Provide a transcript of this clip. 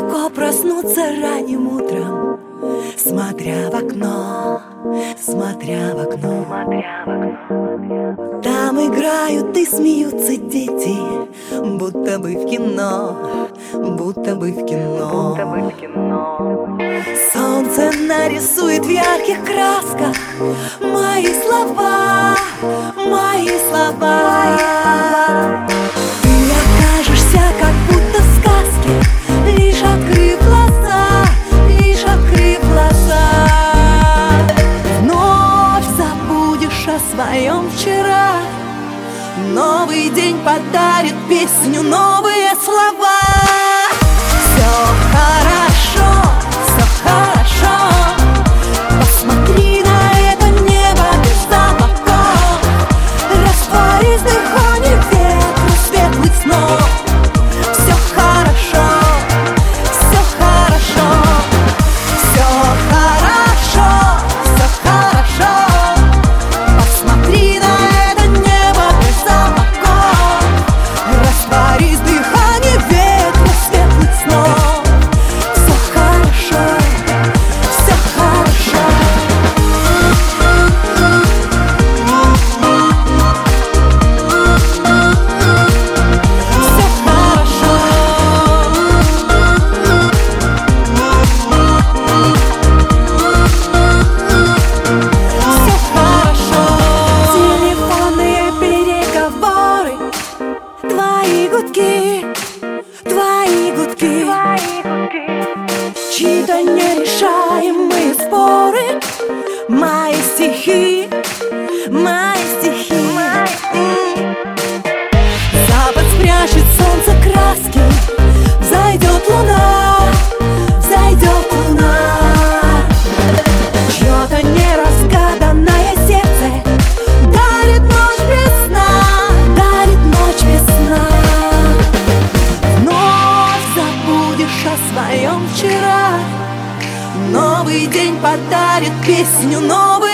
легко проснуться ранним утром, смотря в окно, смотря в окно. Там играют и смеются дети, будто бы в кино, будто бы в кино. Солнце нарисует в ярких красках мои слова, мои слова. Ты окажешься как будто в сказке, лишь открыв глаза, лишь открыв глаза. Вновь забудешь о своем вчера, новый день подарит песню, новые слова. Все хорошо, все хорошо. Посмотри на это небо без облаков, раствори в дыхании ветру светлых снов. Все хорошо, все хорошо, все хорошо, все хорошо. Посмотри на это небо без облаков, раствори в дыхании ветру светлых снов. Все хорошо, все хорошо. Телефонные переговоры, твои гудки, твои гудки, чьи-то нерешаемые споры, мои стихи, мои стихи. Запад спрячет солнце краски, взойдет луна, взойдет луна. Чье-то неразгаданное сердце дарит ночь без сна, дарит ночь без сна. Вновь забудешь о своем вчера, новый день подарит песню, новый